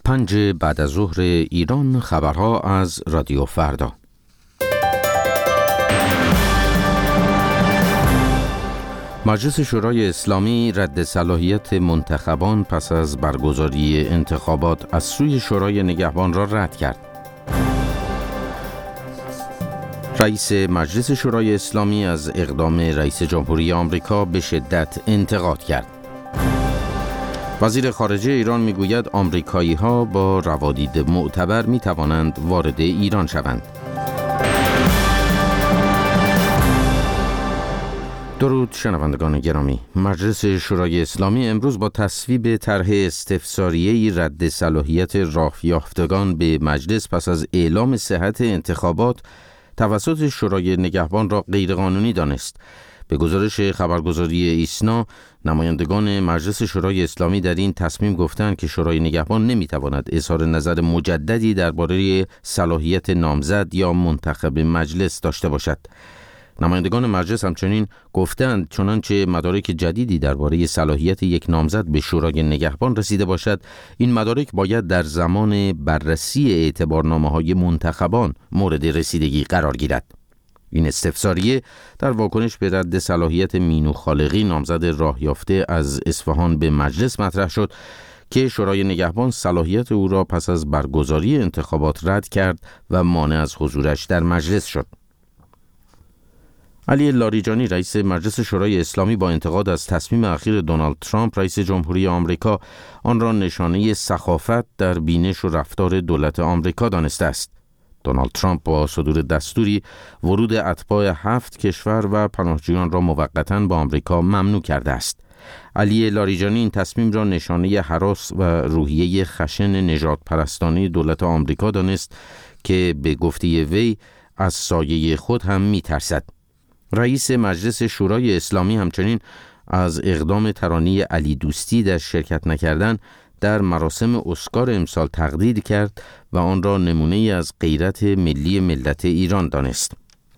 5 بعد از ظهر ایران، خبرها از رادیو فردا. مجلس شورای اسلامی رد صلاحیت منتخبان پس از برگزاری انتخابات از سوی شورای نگهبان را رد کرد. رئیس مجلس شورای اسلامی از اقدام رئیس جمهوری آمریکا به شدت انتقاد کرد. وزیر خارجه ایران میگوید آمریکایی‌ها با روادید معتبر میتوانند وارد ایران شوند. درود شنوندگان گرامی. مجلس شورای اسلامی امروز با تصویب طرح استفساریه‌ای رد صلاحیت راه یافتگان به مجلس پس از اعلام صحت انتخابات توسط شورای نگهبان را غیرقانونی دانست. به گزارش خبرگزاری ایسنا، نمایندگان مجلس شورای اسلامی در این تصمیم گفتند که شورای نگهبان نمیتواند اظهار نظر مجددی درباره صلاحیت نامزد یا منتخب مجلس داشته باشد. نمایندگان مجلس همچنین گفتند چنانچه مدارک جدیدی درباره صلاحیت یک نامزد به شورای نگهبان رسیده باشد، این مدارک باید در زمان بررسی اعتبارنامه‌های منتخبان مورد رسیدگی قرار گیرد. این استفساریه در واکنش به رد صلاحیت مینو خالقی، نامزد راه یافته از اصفهان، به مجلس مطرح شد که شورای نگهبان صلاحیت او را پس از برگزاری انتخابات رد کرد و مانع از حضورش در مجلس شد. علی لاریجانی، رئیس مجلس شورای اسلامی، با انتقاد از تصمیم اخیر دونالد ترامپ رئیس جمهوری آمریکا، آن را نشانه سخافت در بینش و رفتار دولت آمریکا دانسته است. دونالد ترامپ با صدور دستوری ورود اتباع 7 کشور و پناهجویان را موقتاً به آمریکا ممنوع کرده است. علی لاریجانی این تصمیم را نشانه هراس و روحیه خشن نژاد پرستانه دولت آمریکا دانست که به گفته وی از سایه خود هم می‌ترسد. رئیس مجلس شورای اسلامی همچنین از اقدام ترانی علی دوستی در شرکت نکردن در مراسم اسکار امسال تقدیر کرد و آن را نمونه‌ای از غیرت ملی ملت ایران دانست.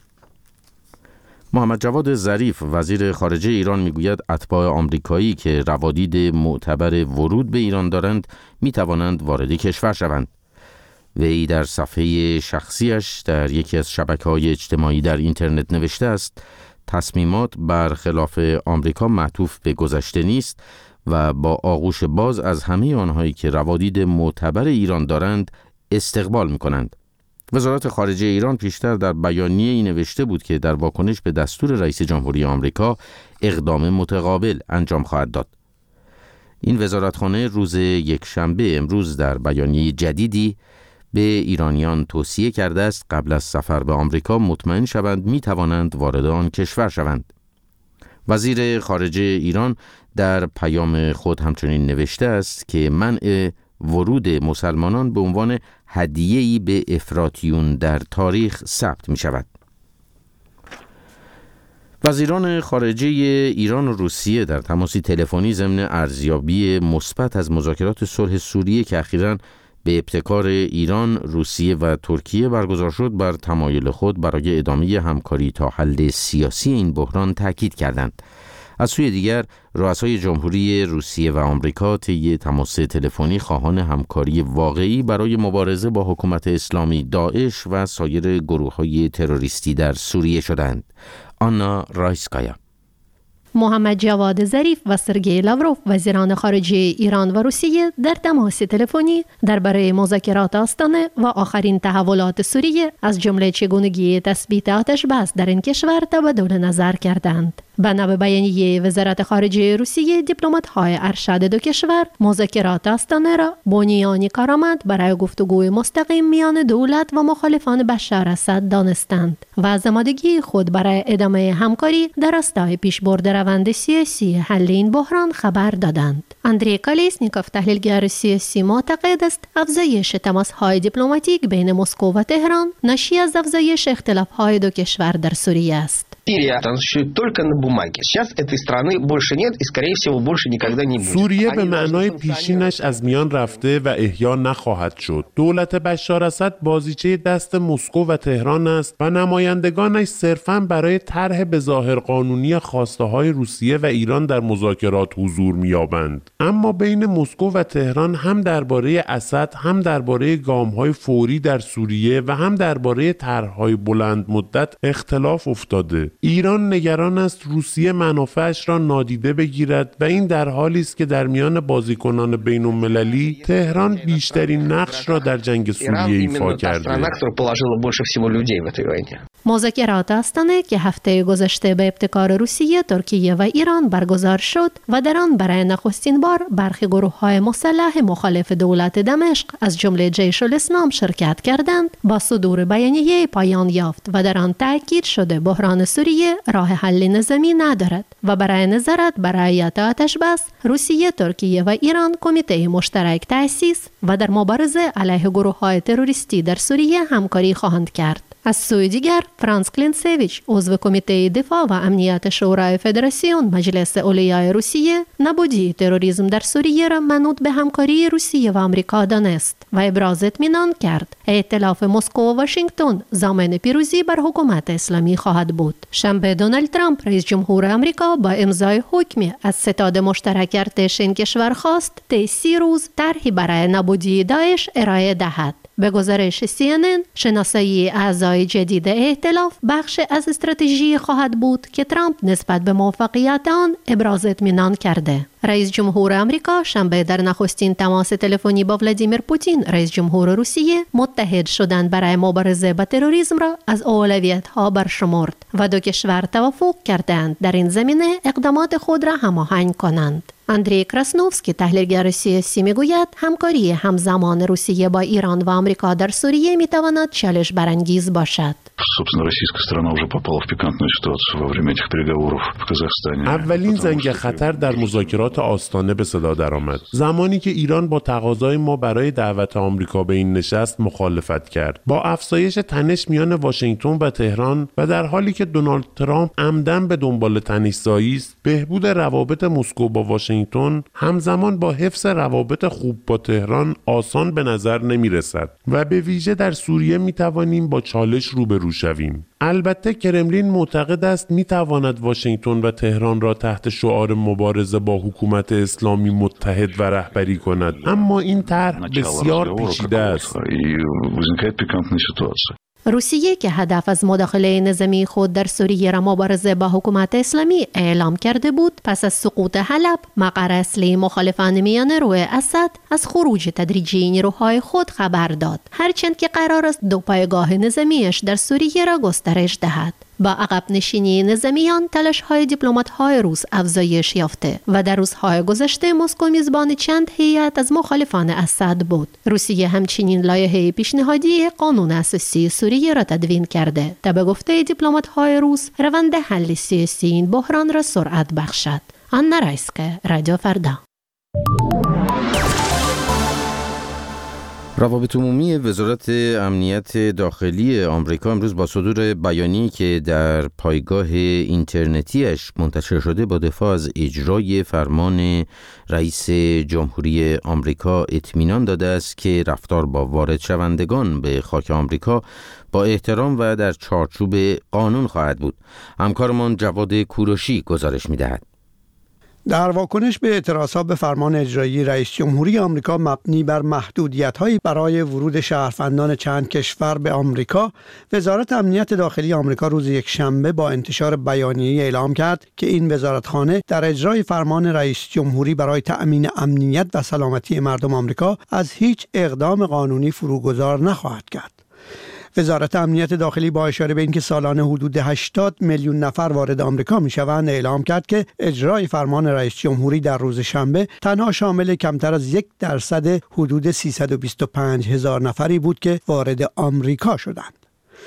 محمد جواد ظریف، وزیر خارجه ایران، میگوید اتباع آمریکایی که روادید معتبر ورود به ایران دارند میتوانند وارد کشور شوند. وی در صفحه شخصیش در یکی از شبکه‌های اجتماعی در اینترنت نوشته است: تصمیمات برخلاف آمریکا معطوف به گذشته نیست و با آغوش باز از همه آنهایی که روادید معتبر ایران دارند استقبال می‌کنند. وزارت خارجه ایران پیشتر در بیانیه‌ای نوشته بود که در واکنش به دستور رئیس جمهوری آمریکا اقدام متقابل انجام خواهد داد. این وزارتخانه روز یکشنبه امروز در بیانیه جدیدی به ایرانیان توصیه کرده است قبل از سفر به آمریکا مطمئن شوند می توانند وارد آن کشور شوند. وزیر خارجه ایران در پیام خود همچنین نوشته است که منع ورود مسلمانان به عنوان هدیه‌ای به افراطیون در تاریخ ثبت می شود. وزیران خارجه ایران و روسیه در تماسی تلفنی ضمن ارزیابی مثبت از مذاکرات صلح سوریه که اخیراً به ابتکار ایران، روسیه و ترکیه برگزار شد، بر تمایل خود برای ادامه همکاری تا حل سیاسی این بحران تاکید کردند. از سوی دیگر، رؤسای جمهوری روسیه و آمریکا طی تماس تلفنی خواهان همکاری واقعی برای مبارزه با حکومت اسلامی، داعش و سایر گروه‌های تروریستی در سوریه شدند. آنا رایسکایا. محمد جواد ظریف و سرگئی لاوروف، وزیران خارجه ایران و روسیه، در تماس تلفنی درباره مذاکرات آستانه و آخرین تحولات سوریه، از جمله چگونگی تثبیت آتش بس در این کشور، تبادل نظر کردند. بنا به بیانیه وزارت خارجه روسیه، دیپلمات‌های ارشد دو کشور مذاکرات آستانه را بنیانی کارآمد برای گفتگوی مستقیم میان دولت و مخالفان بشار اسد دانستند و از آمادگی خود برای ادامه همکاری در راستای پیشبرد روند سیاسی حل این بحران خبر دادند. اندری کالیسنیکوف، تحلیلگر سیاسی، معتقد است افزایش تماس‌های دیپلماتیک بین مسکو و تهران ناشی از افزایش اختلاف‌های دو کشور در سوریه است. سوریه به معنای پیشینش از میان رفته و احیا نخواهد شد. دولت بشار اسد بازیچه دست مسکو و تهران است و نمایندگانش صرفاً برای طرح به ظاهر قانونی خواسته‌های روسیه و ایران در مذاکرات حضور می‌یابند. اما بین مسکو و تهران هم درباره اسد، هم درباره گام‌های فوری در سوریه و هم درباره طرح‌های بلند مدت اختلاف افتاده. ایران نگران است روسیه منافعش را نادیده بگیرد و این در حالی است که در میان بازیکنان بین‌المللی تهران بیشترین نقش را در جنگ سوریه ایفا کرده. مذاکرات آستانه که هفته گذشته به ابتکار روسیه، ترکیه و ایران برگزار شد و در آن برای نخستین بار برخی گروه‌های مسلح مخالف دولت دمشق از جمله جیش الاسلام شرکت کردند، با صدور بیانیه پایان یافت و در آن تاکید شده بحران سوریه راه حل نظامی ندارد و برای نظارت بر رعایت آتش بس روسیه، ترکیه و ایران کمیته مشترک تأسیس و در مبارزه علیه گروه‌های تروریستی در سوریه همکاری خواهند کرد. از سوی دیگر فرانس کلینسویچ، عضو کمیته دفاع و امنیت شورای فدراسیون مجلس اولیای روسیه، نبودی تروریسم در سوریه را منوط به همکاری روسیه و آمریکا دانست و ابراز اطمینان کرد ائتلاف مسکو و واشنگتن ضامن پیروزی بر حکومت اسلامی خواهد بود. شنبه دونالد ترامپ رئیس جمهور آمریکا با امضای حکمی از ستاد مشترک ارتش این کشور خواست طی 30 روز طرحی برای نابودی داعش ارائه دهد. به گزارش CNN، شناسایی اعضای جدید ائتلاف بخش از استراتژی خواهد بود که ترامپ نسبت به موفقیت آن ابراز اطمینان کرده. رئیس جمهور آمریکا شنبه در نخستین تماس تلفنی با ولادیمیر پوتین، رئیس جمهور روسیه، متحد شدن برای مبارزه با تروریسم را از اولویت‌ها برشمرد و دو کشور توافق کردند در این زمینه اقدامات خود را هماهنگ کنند. اندری کراسنوفسکی، تحلیلگر سیاسی، میگوید همکاری همزمان روسیه با ایران و آمریکا در سوریه میتواند چالش برانگیز باشد. اولین زنگ خطر در مذاکرات آستانه به صدا درآمد، زمانی که ایران با تقاضای ما برای دعوت آمریکا به این نشست مخالفت کرد. با افزایش تنش میان واشنگتن و تهران و در حالی که دونالد ترامپ عمدن به دنبال تنش‌زایی است، بهبود روابط مسکو با واشنگتن همزمان با حفظ روابط خوب با تهران آسان به نظر نمی رسد و به ویژه در سوریه می توانیم با چالش روبرو شویم. البته کرملین معتقد است می تواند واشنگتن و تهران را تحت شعار مبارزه با حکومت اسلامی متحد و رهبری کند، اما این طرح بسیار پیچیده است. روسیه که هدف از مداخله نظامی خود در سوریه را مبارزه با حکومت اسلامی اعلام کرده بود، پس از سقوط حلب، مقر اصلی مخالفان میانه روی اسد، از خروج تدریجی نیروهای خود خبر داد، هرچند که قرار است دو پایگاه نظامیش در سوریه را گسترش دهد. با عقب نشینی نظامیان، تلاش‌های دیپلمات‌های روس افزایش یافته و در روزهای گذشته مسکو میزبان چند هیئت از مخالفان اسد بود. روسیه همچنین لایحه پیشنهادی قانون اساسی سوریه را تدوین کرده تا به گفته دیپلمات‌های روس روند حل سیاسی این بحران را سرعت بخشد. آنا رایسکه، رادیو فردا. روابط عمومی وزارت امنیت داخلی آمریکا امروز با صدور بیانیه‌ای که در پایگاه اینترنتیش منتشر شده با دفاع از اجرای فرمان رئیس جمهوری آمریکا اطمینان داده است که رفتار با وارد شوندگان به خاک آمریکا با احترام و در چارچوب قانون خواهد بود. همکارمان جواد کوروشی گزارش می‌دهد. در واکنش به اعتراضات به فرمان اجرایی رئیس جمهوری آمریکا مبنی بر محدودیت‌هایی برای ورود شهروندان چند کشور به آمریکا، وزارت امنیت داخلی آمریکا روز یکشنبه با انتشار بیانیه‌ای اعلام کرد که این وزارتخانه در اجرای فرمان رئیس جمهوری برای تأمین امنیت و سلامتی مردم آمریکا از هیچ اقدام قانونی فروگذار نخواهد کرد. وزارت امنیت داخلی با اشاره به اینکه سالانه حدود 80 میلیون نفر وارد آمریکا میشوند اعلام کرد که اجرای فرمان رئیس جمهوری در روز شنبه تنها شامل کمتر از 1% حدود 325,000 نفری بود که وارد آمریکا شدند.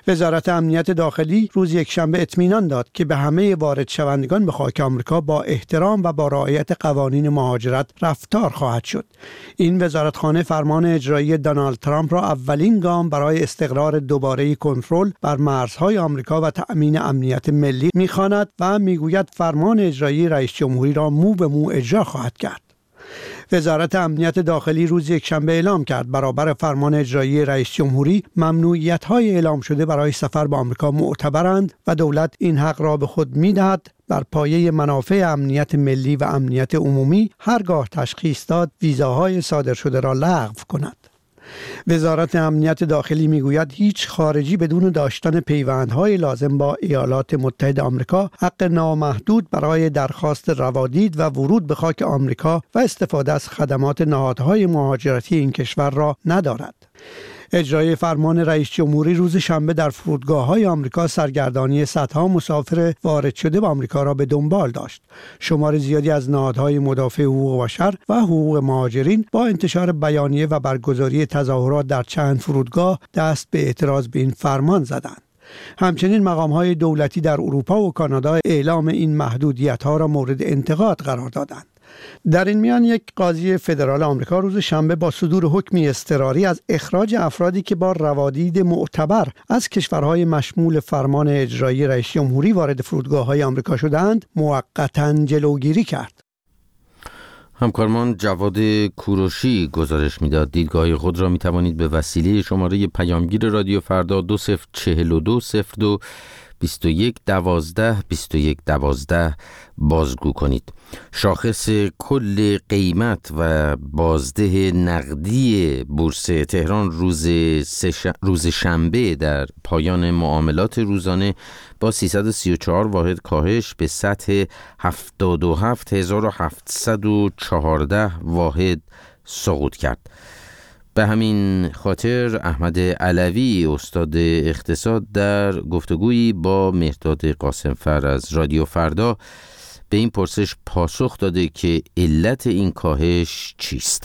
وزارت امنیت داخلی روز یکشنبه اطمینان داد که به همه وارد شوندگان به خاک آمریکا با احترام و با رعایت قوانین مهاجرت رفتار خواهد شد. این وزارتخانه فرمان اجرایی دونالد ترامپ را اولین گام برای استقرار دوباره کنترل بر مرزهای آمریکا و تأمین امنیت ملی می‌خواند و میگوید فرمان اجرایی رئیس جمهوری را مو به مو اجرا خواهد کرد. وزارت امنیت داخلی روز یکشنبه اعلام کرد برابر فرمان اجرایی رئیس جمهوری ممنوعیت‌های اعلام شده برای سفر به آمریکا معتبرند و دولت این حق را به خود می‌دهد بر پایه منافع امنیت ملی و امنیت عمومی هرگاه تشخیص داد ویزاهای صادر شده را لغو کند. وزارت امنیت داخلی میگوید هیچ خارجی بدون داشتن پیوندهای لازم با ایالات متحده آمریکا حق نامحدود برای درخواست روادید و ورود به خاک آمریکا و استفاده از خدمات نهادهای مهاجرتی این کشور را ندارد. اجرای فرمان رئیس جمهوری روز شنبه در فرودگاه‌های آمریکا سرگردانی صدها مسافر وارد شده به آمریکا را به دنبال داشت. شمار زیادی از نهادهای مدافع حقوق بشر و حقوق مهاجرین با انتشار بیانیه و برگزاری تظاهرات در چند فرودگاه دست به اعتراض به این فرمان زدند. همچنین مقام‌های دولتی در اروپا و کانادا اعلام این محدودیت‌ها را مورد انتقاد قرار دادند. در این میان یک قاضی فدرال آمریکا روز شنبه با صدور حکمی اضطراری از اخراج افرادی که با روادید معتبر از کشورهای مشمول فرمان اجرایی رئیس جمهوری وارد فرودگاه‌های آمریکا شدند موقتاً جلوگیری کرد. همکارمان جواد کوروشی گزارش میداد. دیدگاه خود را میتوانید به وسیله شماره پیامگیر رادیو فردا 2042 02 21 12 21 12 بازگو کنید. شاخص کل قیمت و بازده نقدی بورس تهران روز شنبه در پایان معاملات روزانه با 334 واحد کاهش به سطح 77714 واحد سقوط کرد. به همین خاطر احمد علوی استاد اقتصاد در گفتگویی با مهرداد قاسمفر از رادیو فردا به این پرسش پاسخ داده که علت این کاهش چیست؟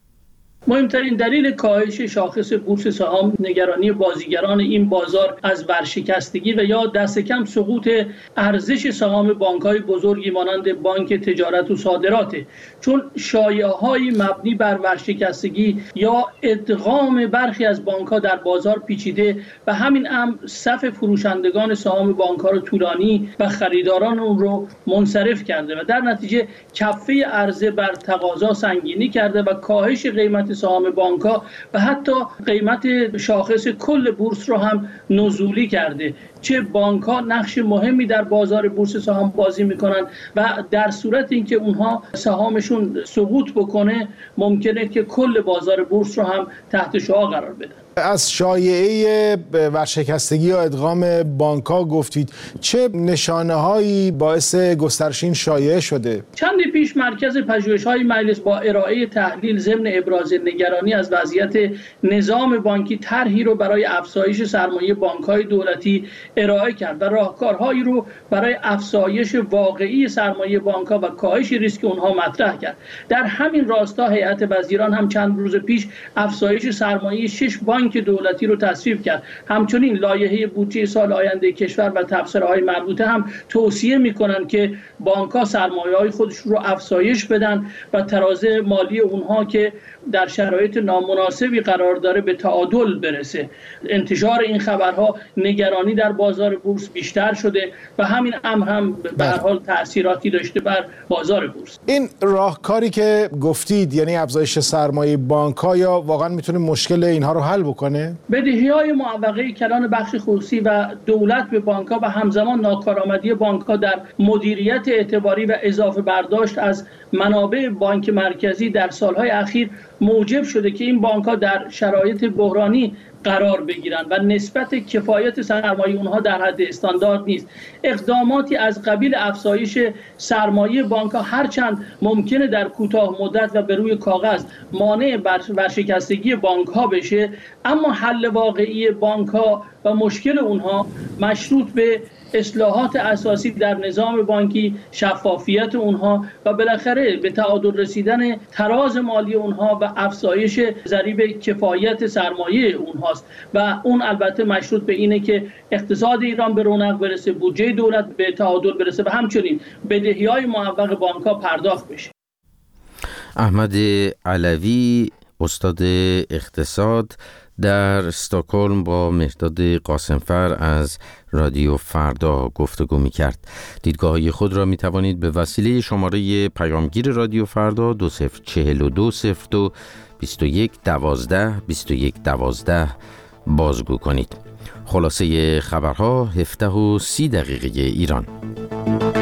مهمترین دلیل کاهش شاخص بورس سهام نگرانی بازیگران این بازار از ورشکستگی و یا دست کم سقوط ارزش سهام بانک‌های بزرگی مانند بانک تجارت و صادرات، چون شایعه‌های مبنی بر ورشکستگی یا ادغام برخی از بانک‌ها در بازار پیچیده و همین امر صف فروشندگان سهام بانک‌ها رو طولانی و خریداران اون رو منصرف کرده و در نتیجه کفه عرضه بر تقاضا سنگینی کرده و کاهش قیمت سهام بانک‌ها و حتی قیمت شاخص کل بورس رو هم نزولی کرده. چه بانک‌ها نقش مهمی در بازار بورس سهام بازی می‌کنند و در صورت اینکه اونها سهامشون سقوط بکنه ممکنه که کل بازار بورس رو هم تحت شعاع قرار بدن. از شایعه ورشکستگی یا ادغام بانک‌ها گفتید، چه نشانه‌هایی باعث گسترش این شایعه شده؟ چندی پیش مرکز پژوهش‌های مجلس با ارائه تحلیل ضمن ابراز نگرانی از وضعیت نظام بانکی طرحی رو برای افزایش سرمایه بانک‌های دولتی ارائه کرد و راهکارهایی رو برای افزایش واقعی سرمایه بانک‌ها و کاهش ریسک اونها مطرح کرد. در همین راستا هیئت وزیران هم چند روز پیش افزایش سرمایه 6 بانک دولتی رو تصویب کرد. همچنین لایحه بودجه سال آینده کشور و تبصره‌های مربوطه هم توصیه می‌کنند که بانک‌ها سرمایه‌های خودشون رو افزایش بدن و تراز مالی اونها که در شرایط نامناسبی قرار داره به تعادل برسه. انتشار این خبرها نگرانی در بازار بورس بیشتر شده و همین امر هم به هر حال تأثیراتی داشته بر بازار بورس. این راهکاری که گفتید یعنی افزایش سرمایه بانک‌ها یا واقعا میتونه مشکل اینها رو حل بکنه؟ بدهی‌های معوقه کلان بخش خصوصی و دولت به بانک‌ها و همزمان ناکارآمدی بانک‌ها در مدیریت اعتباری و اضافه برداشت از منابع بانک مرکزی در سالهای اخیر موجب شده که این بانک‌ها در شرایط بحرانی قرار بگیرند و نسبت کفایت سرمایه اونها در حد استاندارد نیست. اقداماتی از قبیل افزایش سرمایه بانک‌ها هرچند ممکنه در کوتاه مدت و به روی کاغذ مانع ورشکستگی بانک‌ها بشه، اما حل واقعی بانک‌ها و مشکل اونها مشروط به اصلاحات اساسی در نظام بانکی، شفافیت اونها و بالاخره به تعادل رسیدن تراز مالی اونها و افزایش ضریب کفایت سرمایه اونها. ماست و اون البته مشروط به اینه که اقتصاد ایران به رونق برسه، بودجه دولت به تعادل برسه و همچنین بدهی‌های معوق بانک‌ها پرداخت بشه. احمد علوی، استاد اقتصاد، در استکهلم با مهرداد قاسمفر از رادیو فردا گفتگو می‌کرد. دیدگاه‌های خود را می‌توانید به وسیله شماره پیامگیر رادیو فردا 204202 2112 بازگو کنید. خلاصه خبرها 17:30 ایران.